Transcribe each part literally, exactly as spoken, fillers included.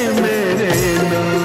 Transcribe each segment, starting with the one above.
मेरे नाम।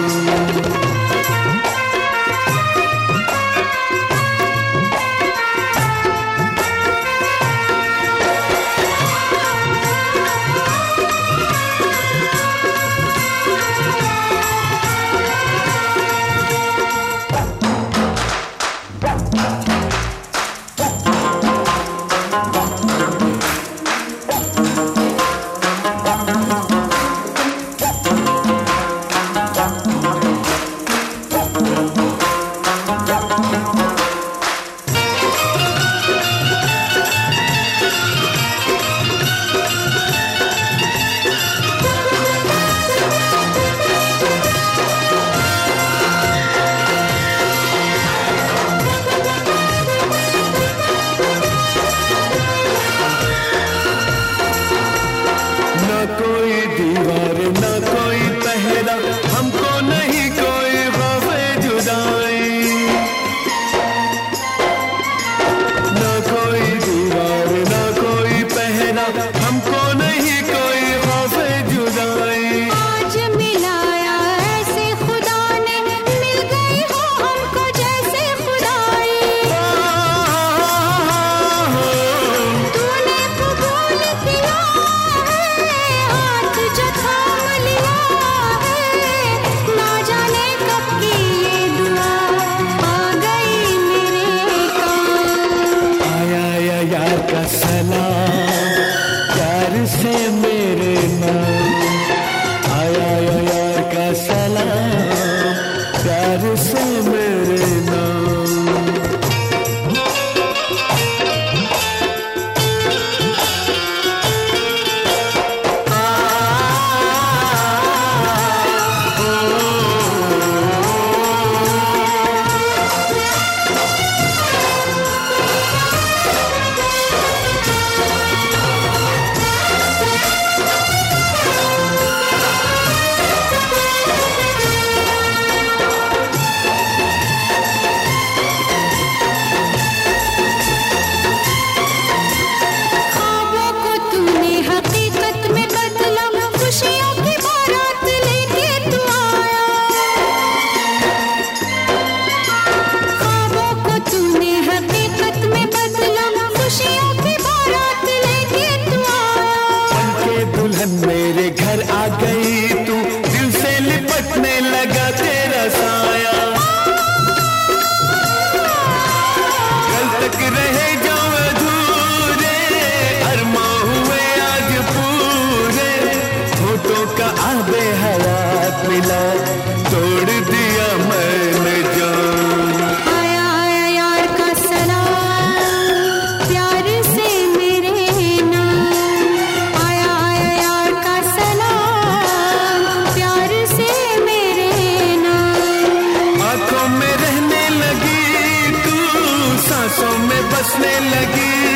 कोई दीवार ना कोई पहरा, हमको नहीं कोई खौफे जुदाई। ना कोई दीवार ना कोई पहरा, हमको नहीं कोई खौफे जुदाई। आज मिलाया ऐसे खुदा ने, मिल गई हो हमको जैसे खुदाई। तूने कबूल किया जो थाम लिया है, ना जाने कब की ये दुआ आ गई मेरे काम। आया या यार का सलाम, प्यार से मेरे नाम। आया या यार का सलाम, प्यार से मेरे नाम। मेरे घर आ गई तू, दिल से लिपटने लगा तेरा साया। कल तक रहे जो अधूरे, अरमां हुए आज पूरे। होठों का आबे हयात मिला, तोड़ दिया मैंने जान। आया आया यार का सलाम, प्यार से मेरे नाम। आया आया यार का सलाम, प्यार से मेरे नाम। आंखों में रहने लगी तू, सांसों में बसने लगी।